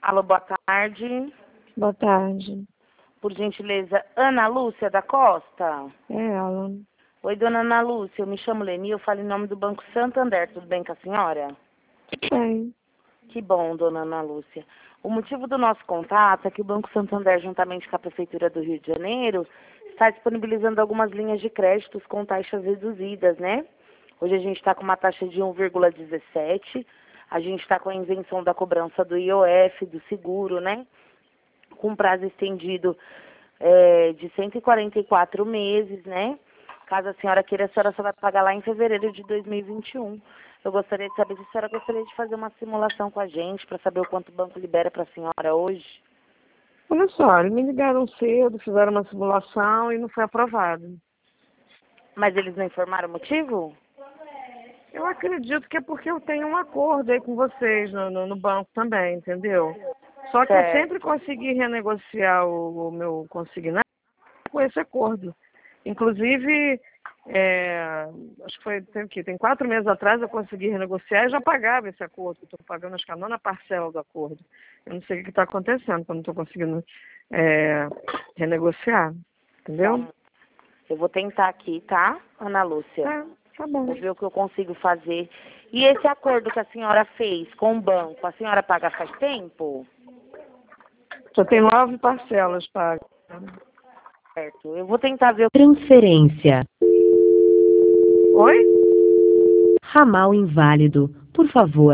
Alô, boa tarde. Boa tarde. Por gentileza, Ana Lúcia da Costa? É ela. Oi, dona Ana Lúcia, eu me chamo Leni, eu falo em nome do Banco Santander, tudo bem com a senhora? Bem, Que bom, dona Ana Lúcia. O motivo do nosso contato é que o Banco Santander, juntamente com a Prefeitura do Rio de Janeiro, está disponibilizando algumas linhas de créditos com taxas reduzidas, né? Hoje a gente está com uma taxa de 1,17, a gente está com a isenção da cobrança do IOF, do seguro, né? Com prazo estendido de 144 meses, né? Caso a senhora queira, a senhora só vai pagar lá em fevereiro de 2021. Eu gostaria de saber se a senhora gostaria de fazer uma simulação com a gente para saber o quanto o banco libera para a senhora hoje. olha só, eles me ligaram cedo, fizeram uma simulação e não foi aprovado. Mas eles não informaram o motivo? Eu acredito que é porque eu tenho um acordo aí com vocês no banco também, entendeu? Só que eu Certo. sempre consegui renegociar o meu consignado com esse acordo. Inclusive, acho que tem 4 meses atrás eu consegui renegociar e já pagava esse acordo. Estou pagando, acho que a 9ª parcela do acordo. Eu não sei o que está acontecendo, que eu não estou conseguindo renegociar, entendeu? Eu vou tentar aqui, tá, Ana Lúcia? Tá bom. Vou ver o que eu consigo fazer. E esse acordo que a senhora fez com o banco, a senhora paga faz tempo? Já tem 9 parcelas pagas. Certo. Eu vou tentar ver. Transferência. Oi? Ramal inválido. Por favor,